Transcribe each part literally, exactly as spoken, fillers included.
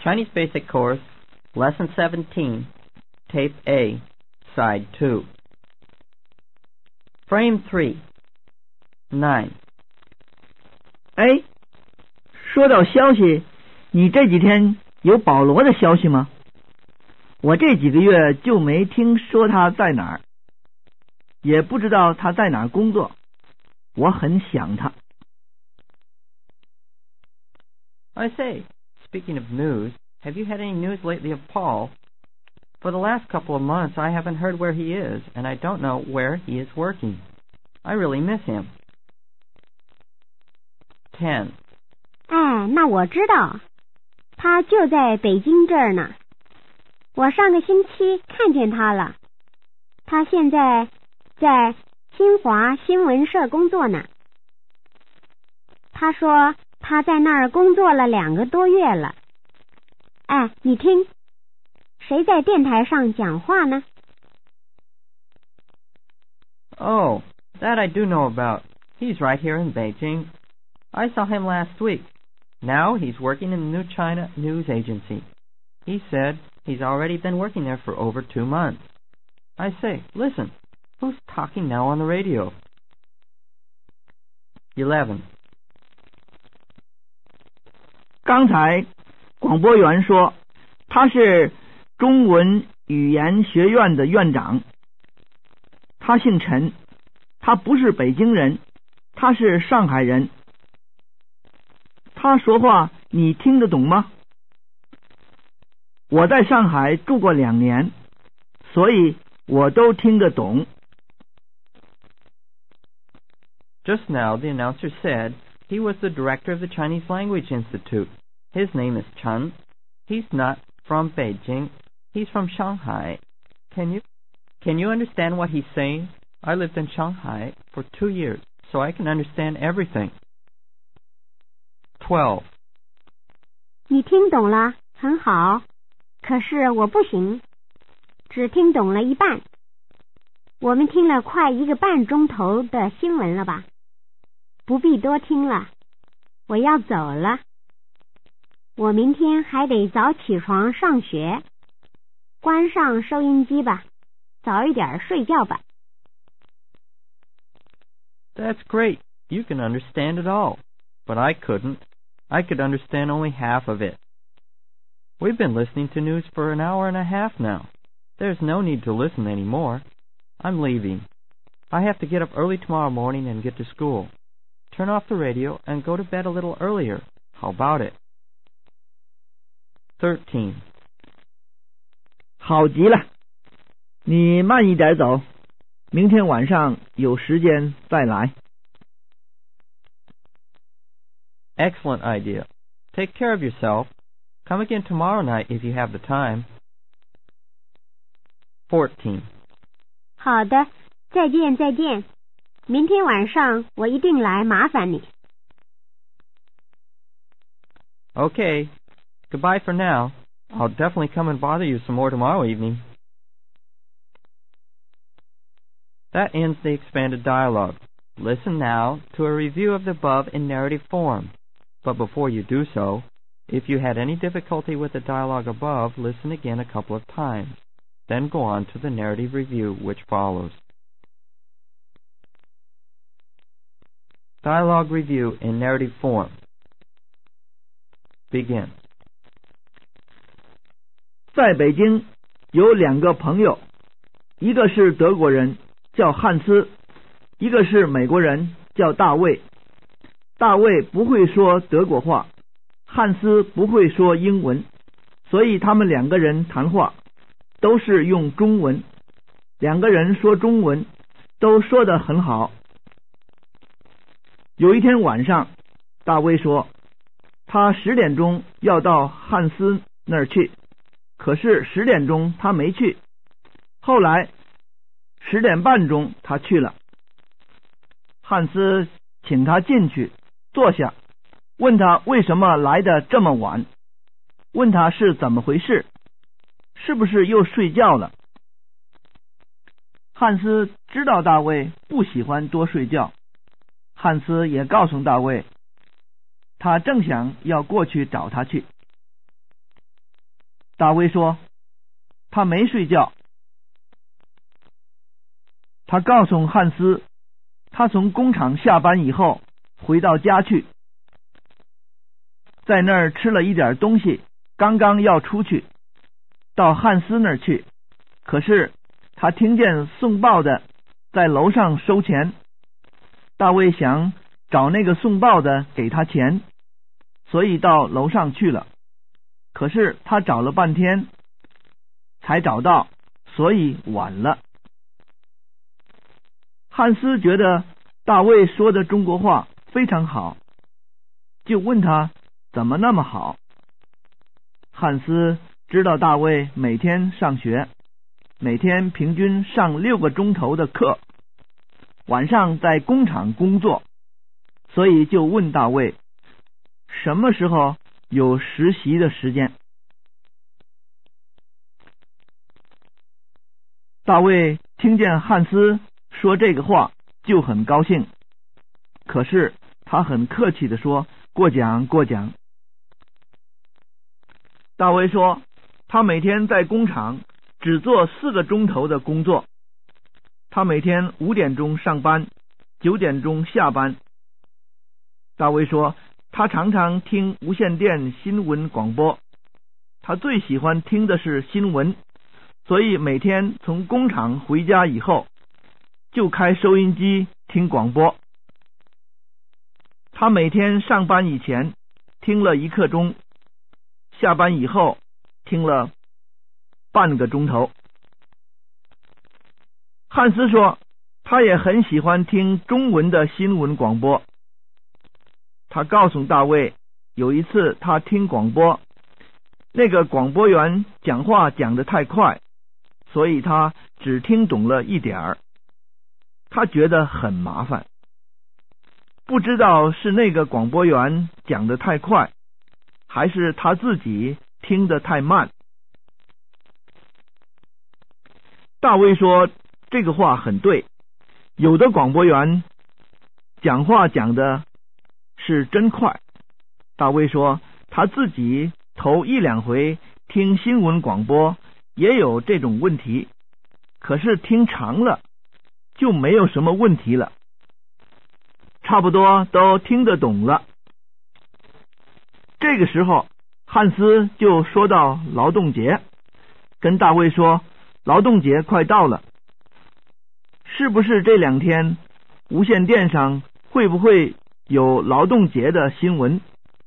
Chinese Basic Course, Lesson seventeen, Tape A, Side two. Frame three, nine. 哎，说到消息，你这几天有保罗的消息吗？我这几个月就没听说他在哪儿，也不知道他在哪儿工作，我很想他。 I say, speaking of news, have you had any news lately of Paul? For the last couple of months, I haven't heard where he is, and I don't know where he is working. I really miss him. Ten. 哎，那我知道，他就在北京这儿呢。我上个星期看见他了，他现在在新华新闻社工作呢。他说他在那儿工作了两个多月了。哎，你听，谁在电台上讲话呢？ Oh, that I do know about. He's right here in Beijing. I saw him last week. Now he's working in the New China News Agency. He said he's already been working there for over two months. I say, listen, who's talking now on the radio? Eleven. 刚才广播员说他是中文语言学院的院长，他姓陈，他不是北京人，他是上海人。他说话你听得懂吗？我在上海住过两年，所以我都听得懂。 Just now the announcer said he was the director of the Chinese Language Institute. His name is Chen. He's not from Beijing. He's from Shanghai. Can you can you understand what he's saying? I lived in Shanghai for two years, so I can understand everything. Twelve. 你听懂了，很好。可是我不行，只听懂了一半。我们听了快一个半钟头的新闻了吧？不必多听了，我要走了。我明天还得早起床上学。关上收音机吧，早一点睡觉吧。 That's great. You can understand it all. But I couldn't. I could understand only half of it. We've been listening to news for an hour and a half now. There's no need to listen anymore. I'm leaving. I have to get up early tomorrow morning and get to school. Turn off the radio and go to bed a little earlier. How about it? Thirteen. 好极了，你慢一点走，明天晚上有时间再来。 Excellent idea. Take care of yourself. Come again tomorrow night if you have the time. Fourteen. 好的，再见再见。明天晚上我一定来麻烦你。 Okay. Goodbye for now. I'll definitely come and bother you some more tomorrow evening. That ends the expanded dialogue. Listen now to a review of the above in narrative form. But before you do so, if you had any difficulty with the dialogue above, listen again a couple of times. Then go on to the narrative review which follows. Dialogue review in narrative form. Begin. 在北京有两个朋友，一个是德国人，叫汉斯，一个是美国人，叫大卫。大卫不会说德国话，汉斯不会说英文，所以他们两个人谈话都是用中文。两个人说中文都说得很好。有一天晚上，大卫说他十点钟要到汉斯那儿去，可是十点钟他没去，后来十点半钟他去了。汉斯请他进去坐下，问他为什么来得这么晚，问他是怎么回事，是不是又睡觉了。汉斯知道大卫不喜欢多睡觉，汉斯也告诉大卫，他正想要过去找他去。 大卫说他没睡觉。他告诉汉斯，他从工厂下班以后回到家去，在那儿吃了一点东西，刚刚要出去到汉斯那儿去，可是他听见送报的在楼上收钱。大卫想找那个送报的给他钱，所以到楼上去了，可是他找了半天才找到，所以晚了。汉斯觉得大卫说的中国话非常好，就问他怎么那么好。汉斯知道大卫每天上学，每天平均上六个钟头的课，晚上在工厂工作，所以就问大卫什么时候有实习的时间。大卫听见汉斯说这个话就很高兴，可是他很客气地说过奖过奖。大卫说他每天在工厂只做四个钟头的工作，他每天五点钟上班，九点钟下班。大卫说他常常听无线电新闻广播，他最喜欢听的是新闻，所以每天从工厂回家以后就开收音机听广播。他每天上班以前听了一刻钟，下班以后听了半个钟头。汉斯说他也很喜欢听中文的新闻广播。他告诉大卫，有一次他听广播，那个广播员讲话讲得太快，所以他只听懂了一点儿，他觉得很麻烦。不知道是那个广播员讲得太快，还是他自己听得太慢。大卫说这个话很对，有的广播员讲话讲的是真快。大卫说他自己头一两回听新闻广播也有这种问题，可是听长了就没有什么问题了，差不多都听得懂了。这个时候汉斯就说到劳动节，跟大卫说劳动节快到了，是不是这两天无线电上会不会有劳动节的新闻？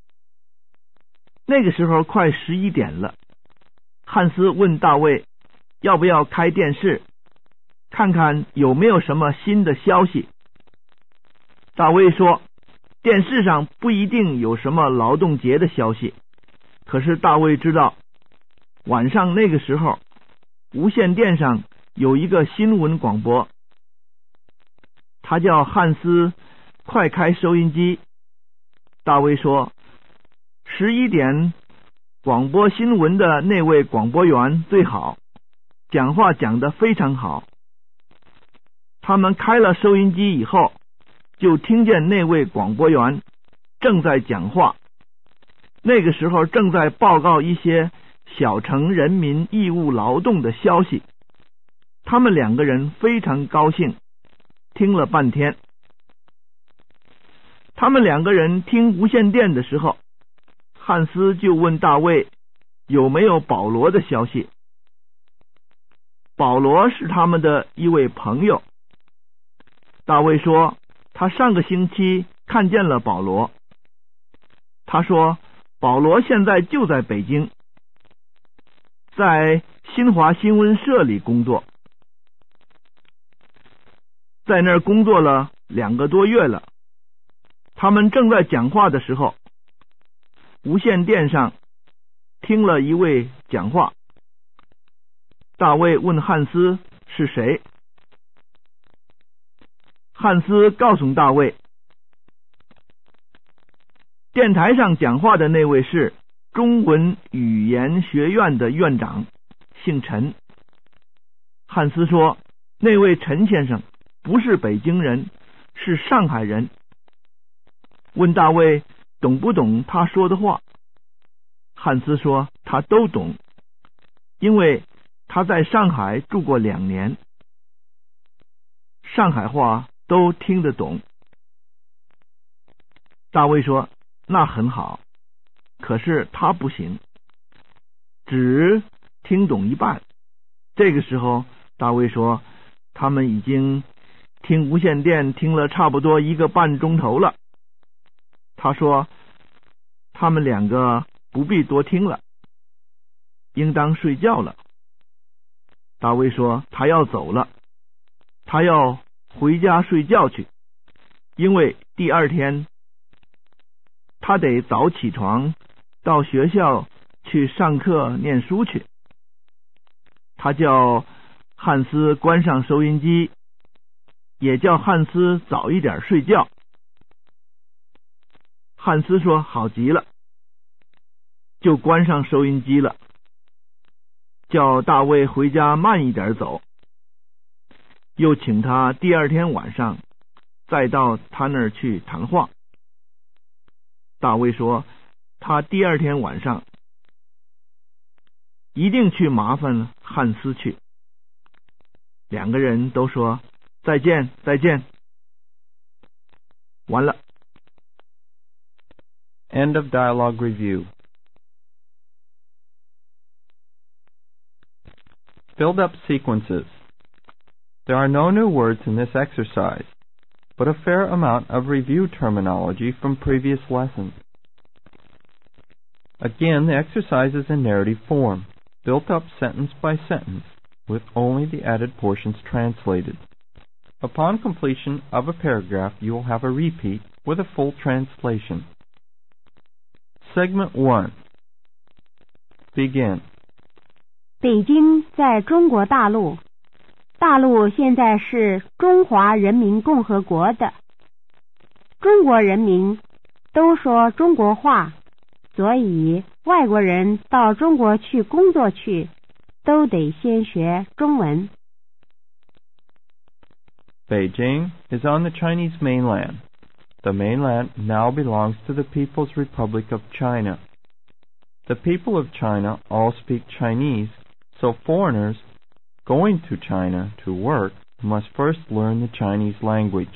那个时候快十一点了，汉斯问大卫要不要开电视看看有没有什么新的消息。大卫说电视上不一定有什么劳动节的消息，可是大卫知道晚上那个时候无线电上有一个新闻广播。他叫汉斯快开收音机。大卫说十一点广播新闻的那位广播员最好，讲话讲得非常好。他们开了收音机以后，就听见那位广播员正在讲话，那个时候正在报告一些小城人民义务劳动的消息。他们两个人非常高兴，听了半天。他们两个人听无线电的时候，汉斯就问大卫有没有保罗的消息。保罗是他们的一位朋友。大卫说他上个星期看见了保罗。他说保罗现在就在北京，在新华新闻社里工作，在那儿工作了两个多月了。他们正在讲话的时候，无线电上听了一位讲话。大卫问汉斯是谁。汉斯告诉大卫，电台上讲话的那位是中文语言学院的院长，姓陈。汉斯说那位陈先生不是北京人，是上海人。问大卫懂不懂他说的话。汉斯说他都懂， 因为他在上海住过两年，上海话都听得懂。大卫说，那很好，可是他不行，只听懂一半。这个时候大卫说，他们已经听无线电听了差不多一个半钟头了。他说，他们两个不必多听了，应当睡觉了。大卫说，他要走了，他要回家睡觉去，因为第二天他得早起床到学校去上课念书去。他叫汉斯关上收音机，也叫汉斯早一点睡觉。汉斯说好极了，就关上收音机了，叫大卫回家慢一点走，又请他第二天晚上再到他那儿去谈话。大卫说，他第二天晚上一定去麻烦汉斯去。两个人都说再见再见。完了。 End of dialogue review. Build-up sequences. There are no new words in this exercise, but a fair amount of review terminology from previous lessons. Again, the exercise is in narrative form, built up sentence by sentence, with only the added portions translated. Upon completion of a paragraph, you will have a repeat with a full translation. Segment one. Begin. 北京在中国大陆，大陆现在是中华人民共和国的。中国人民都说中国话，所以外国人到中国去工作去，都得先学中文。 Beijing is on the Chinese mainland. The mainland now belongs to the People's Republic of China. The people of China all speak Chinese, so foreigners going to China to work must first learn the Chinese language.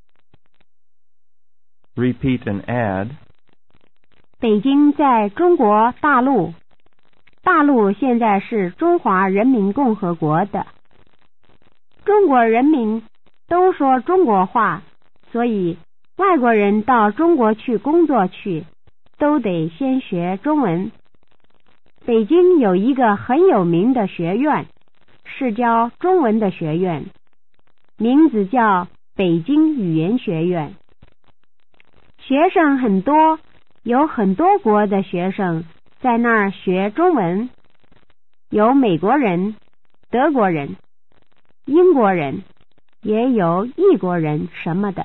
Repeat and add. 北京在中国大陆，大陆现在是中华人民共和国的。中国人民都说中国话，所以外国人到中国去工作去，都得先学中文。北京有一个很有名的学院，是教中文的学院，名字叫北京语言学院。学生很多，有很多国的学生在那儿学中文，有美国人、德国人、英国人，也有异国人什么的。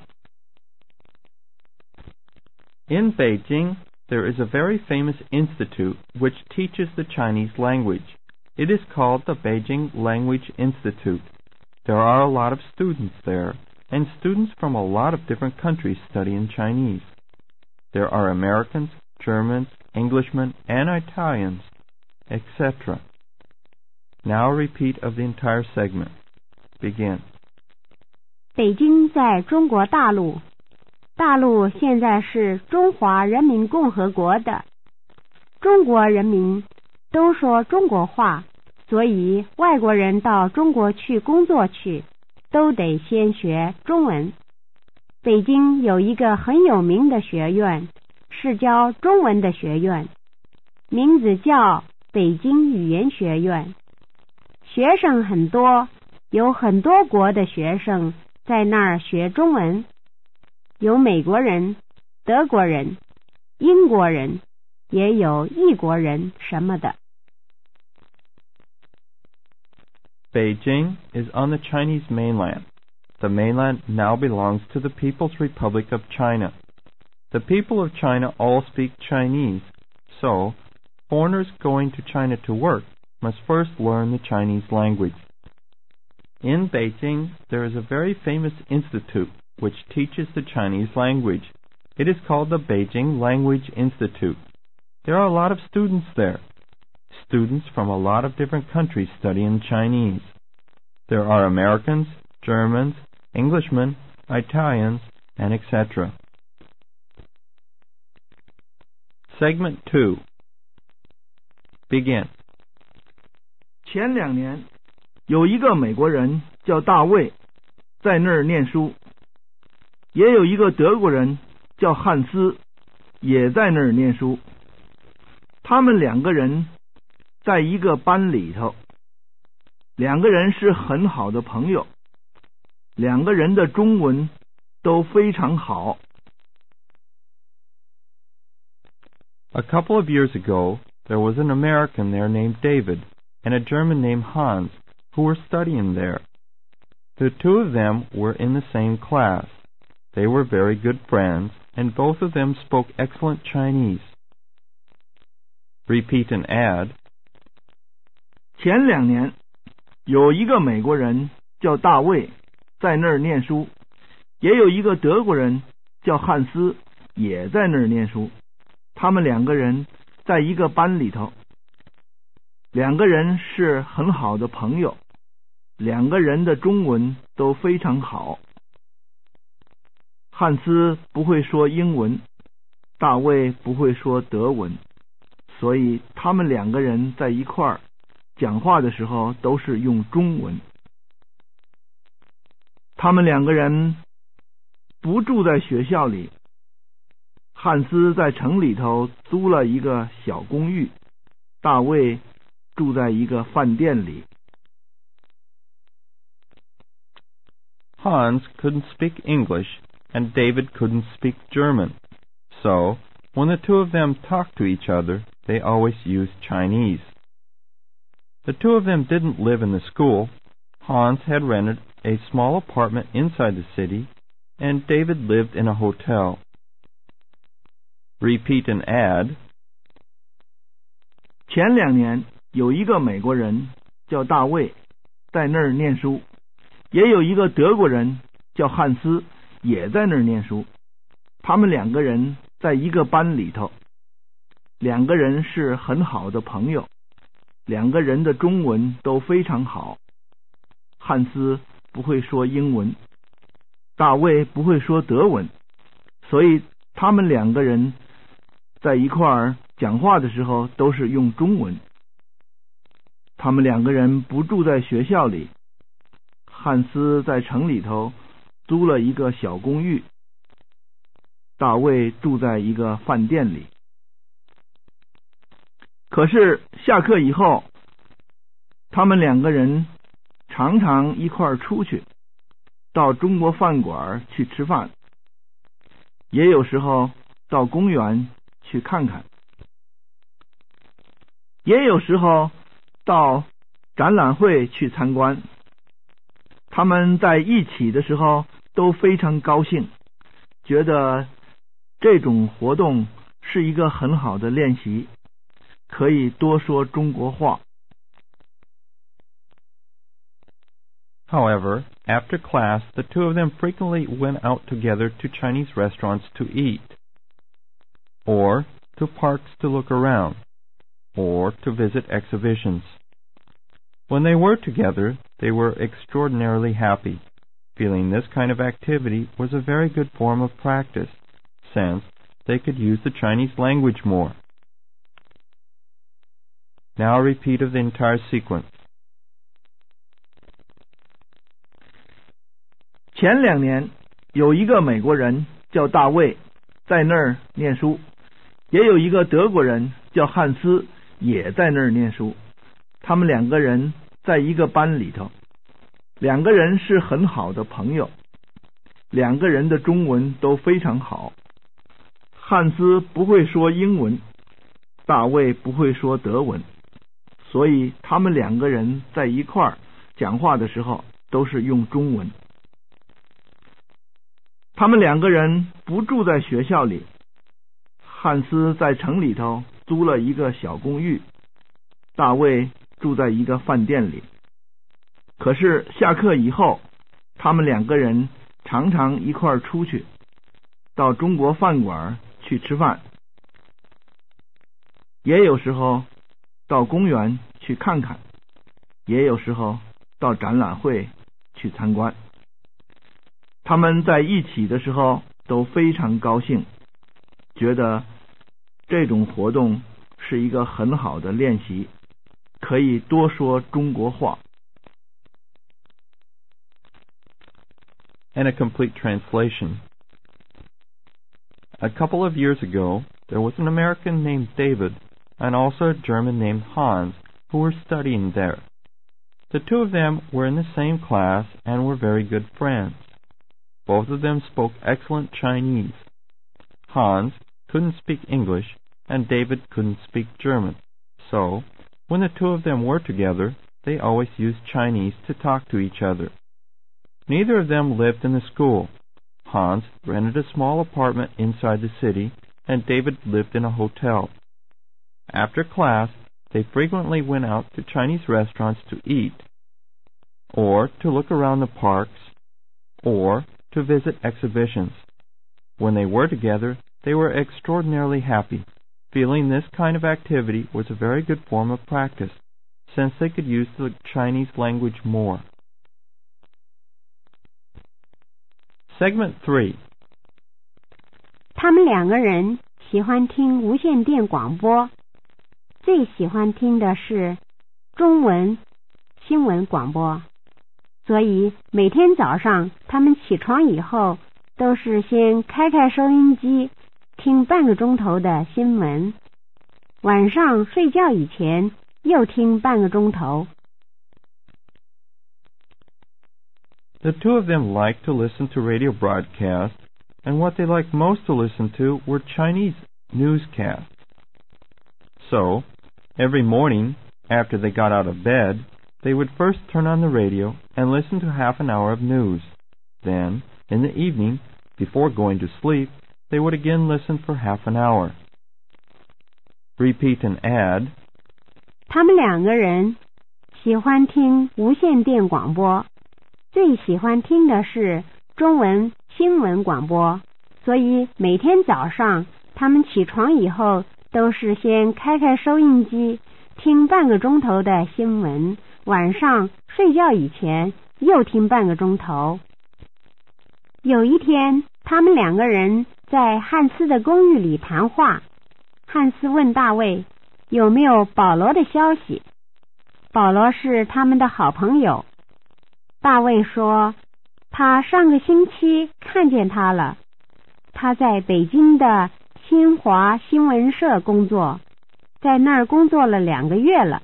In Beijing, there is a very famous institute which teaches the Chinese language. It is called the Beijing Language Institute. There are a lot of students there, and students from a lot of different countries studying Chinese. There are Americans, Germans, Englishmen, and Italians, et cetera. Now a repeat of the entire segment. Begin. 北京在中国大陆。大陆现在是中华人民共和国的。中国人民都说中国话，所以外国人到中国去工作去，都得先学中文。北京有一个很有名的学院，是教中文的学院，名字叫北京语言学院。学生很多，有很多国的学生在那儿学中文。有美国人、德国人、英国人，也有异国人什么的。 Beijing is on the Chinese mainland. The mainland now belongs to the People's Republic of China. The people of China all speak Chinese, so foreigners going to China to work must first learn the Chinese language. In Beijing, there is a very famous institute which teaches the Chinese language. It is called the Beijing Language Institute. There are a lot of students there. Students from a lot of different countries study in Chinese. There are Americans, Germans, Englishmen, Italians, and et cetera. Segment two. Begin. 前两年有一个美国人叫大卫，在那儿念书，也有一个德国人叫汉斯，也在那儿念书。他们两个人在一个班里头，两个人是很好的朋友，两个人的中文都非常好。 A couple of years ago, there was an American there named David and a German named Hans who were studying there. The two of them were in the same class. They were very good friends, and both of them spoke excellent Chinese. Repeat and add. 前两年有一个美国人叫大卫，在那儿念书，也有一个德国人叫汉斯，也在那儿念书。他们两个人在一个班里头，两个人是很好的朋友，两个人的中文都非常好。汉斯不会说英文，大卫不会说德文，所以他们两个人在一块儿讲话的时候都是用中文。他们两个人不住在学校里，汉斯在城里头租了一个小公寓，大卫住在一个饭店里。 Hans couldn't speak English, and David couldn't speak German. So, when the two of them talked to each other, they always used Chinese. The two of them didn't live in the school. Hans had rented a small apartment inside the city, and David lived in a hotel. Repeat and add. 前两年有一个美国人叫大卫，在那儿念书，也有一个德国人叫汉斯，也在那儿念书。他们两个人在一个班里头，两个人是很好的朋友，两个人的中文都非常好。汉斯不会说英文，大卫不会说德文，所以他们两个人在一块儿讲话的时候都是用中文。他们两个人不住在学校里，汉斯在城里头租了一个小公寓，大卫住在一个饭店里。可是下课以后，他们两个人常常一块儿出去，到中国饭馆去吃饭，也有时候到公园去看看，也有时候到展览会去参观。他们在一起的时候都非常高兴，觉得这种活动是一个很好的练习，可以多说中国话。 However, after class, the two of them frequently went out together to Chinese restaurants to eat, or to parks to look around, or to visit exhibitions. When they were together, they were extraordinarily happy, feeling this kind of activity was a very good form of practice, since they could use the Chinese language more. Now a repeat of the entire sequence. 前两年有一个美国人叫大卫，在那儿念书，也有一个德国人叫汉斯，也在那儿念书。他们两个人在一个班里头，两个人是很好的朋友，两个人的中文都非常好。汉斯不会说英文，大卫不会说德文，所以他们两个人在一块儿讲话的时候都是用中文。他们两个人不住在学校里，汉斯在城里头租了一个小公寓，大卫住在一个饭店里。可是下课以后，他们两个人常常一块儿出去，到中国饭馆去吃饭，也有时候到公园去看看，也有时候到展览会去参观。他们在一起的时候都非常高兴，觉得这种活动是一个很好的练习，可以多说中国话。 And a complete translation. A couple of years ago, there was an American named David and also a German named Hans who were studying there. The two of them were in the same class and were very good friends. Both of them spoke excellent Chinese. Hans couldn't speak English and David couldn't speak German. So, when the two of them were together, they always used Chinese to talk to each other. Neither of them lived in the school. Hans rented a small apartment inside the city, and David lived in a hotel. After class, they frequently went out to Chinese restaurants to eat, or to look around the parks, or to visit exhibitions. When they were together, they were extraordinarily happy, feeling this kind of activity was a very good form of practice, since they could use the Chinese language more. Segment three. 他们两个人喜欢听无线电广播，最喜欢听的是中文新闻广播，所以每天早上他们起床以后都是先开开收音机听半个钟头的新闻，晚上睡觉以前又听半个钟头。 The two of them liked to listen to radio broadcasts, and what they liked most to listen to were Chinese newscasts. So, every morning, after they got out of bed, they would first turn on the radio and listen to half an hour of news. Then, in the evening, before going to sleep, they would again listen for half an hour. Repeat and add. 他们两个人喜欢听无线电广播，最喜欢听的是中文新闻广播，所以每天早上他们起床以后都是先开开收音机听半个钟头的新闻，晚上睡觉以前又听半个钟头。有一天，他们两个人在汉斯的公寓里谈话，汉斯问大卫有没有保罗的消息。保罗是他们的好朋友。大卫说他上个星期看见他了，他在北京的新华新闻社工作，在那儿工作了两个月了。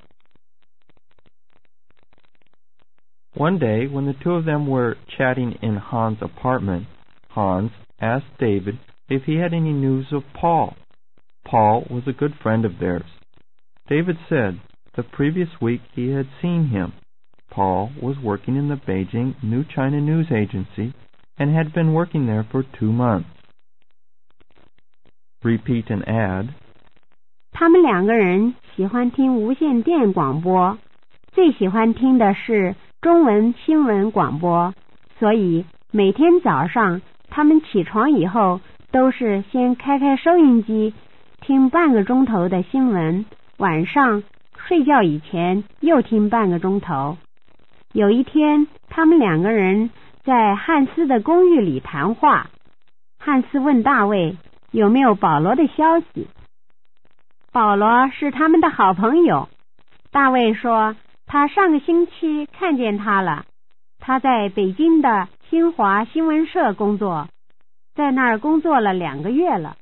One day, when the two of them were chatting in Hans' apartment, Hans asked David if he had any news of Paul. Paul was a good friend of theirs. David said the previous week he had seen him. Paul was working in the Beijing New China News Agency and had been working there for two months. Repeat and add. 他们两个人喜欢听无线电广播，最喜欢听的是中文新闻广播，所以每天早上他们起床以后都是先开开收音机听半个钟头的新闻，晚上睡觉以前又听半个钟头。有一天，他们两个人在汉斯的公寓里谈话，汉斯问大卫有没有保罗的消息。保罗是他们的好朋友。大卫说他上个星期看见他了，他在北京的新华新闻社工作，在那儿工作了两个月了。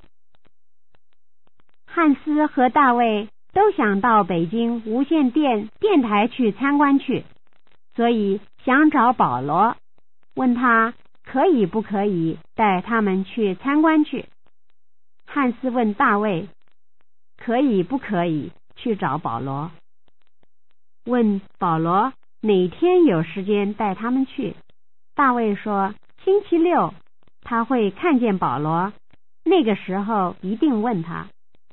汉斯和大卫都想到北京无线电电台去参观去，所以想找保罗，问他可以不可以带他们去参观去。汉斯问大卫可以不可以去找保罗，问保罗哪天有时间带他们去。大卫说星期六他会看见保罗，那个时候一定问他。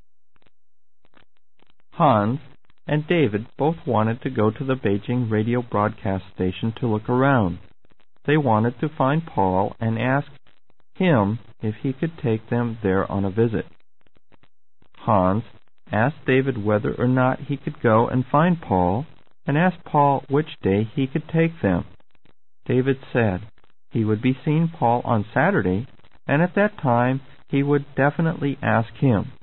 Hans and David both wanted to go to the Beijing radio broadcast station to look around. They wanted to find Paul and ask him if he could take them there on a visit. Hans asked David whether or not he could go and find Paul, and asked Paul which day he could take them. David said he would be seeing Paul on Saturday, and at that time he would definitely ask him.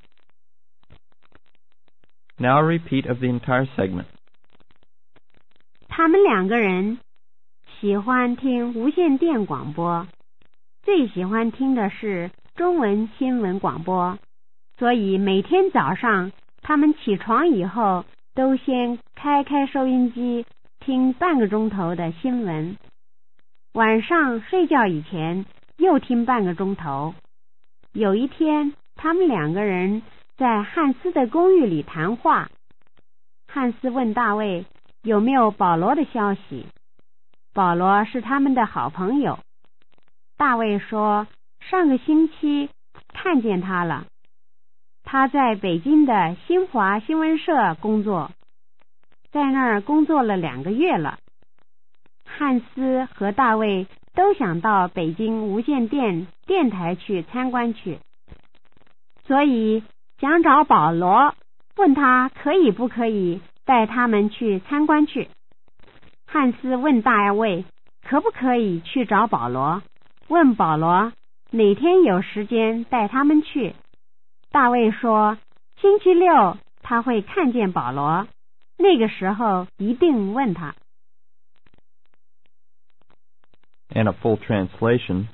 Now a repeat of the entire segment. 他们两个人喜欢听无线电广播，最喜欢听的是中文新闻广播，所以每天早上他们起床以后都先开开收音机听半个钟头的新闻，晚上睡觉以前又听半个钟头。有一天，他们两个人在汉斯的公寓里谈话。汉斯问大卫有没有保罗的消息。保罗是他们的好朋友。大卫说上个星期看见他了，他在北京的新华新闻社工作，在那儿工作了两个月了。汉斯和大卫都想到北京无线电电台去参观去，所以想找保罗，问他可以不可以带他们去参观去。汉斯问大卫可不可以去找保罗，问保罗哪天有时间带他们去。大卫说星期六他会看见保罗，那个时候一定问他。 And a full translation.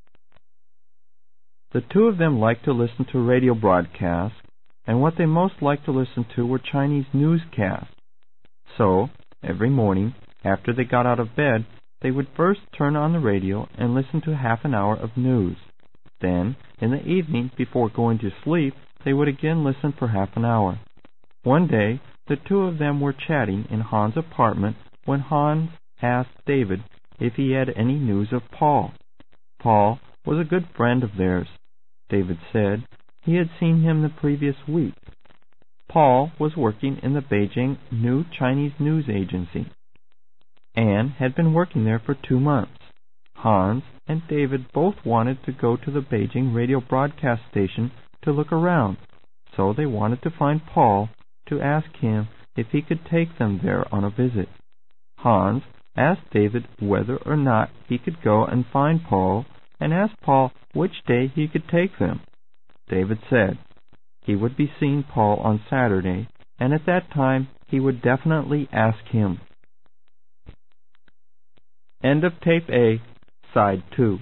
The two of them liked to listen to radio broadcasts, and what they most liked to listen to were Chinese newscasts. So, every morning, after they got out of bed, they would first turn on the radio and listen to half an hour of news. Then, in the evening, before going to sleep, they would again listen for half an hour. One day, the two of them were chatting in Hans' apartment when Hans asked David if he had any news of Paul. Paul was a good friend of theirs. David said he had seen him the previous week. Paul was working in the Beijing New Chinese News Agency and had been working there for two months. Hans and David both wanted to go to the Beijing radio broadcast station to look around, so they wanted to find Paul to ask him if he could take them there on a visit. Hans asked David whether or not he could go and find Paul, and asked Paul which day he could take them. David said he would be seeing Paul on Saturday, and at that time he would definitely ask him. End of Tape A, Side two.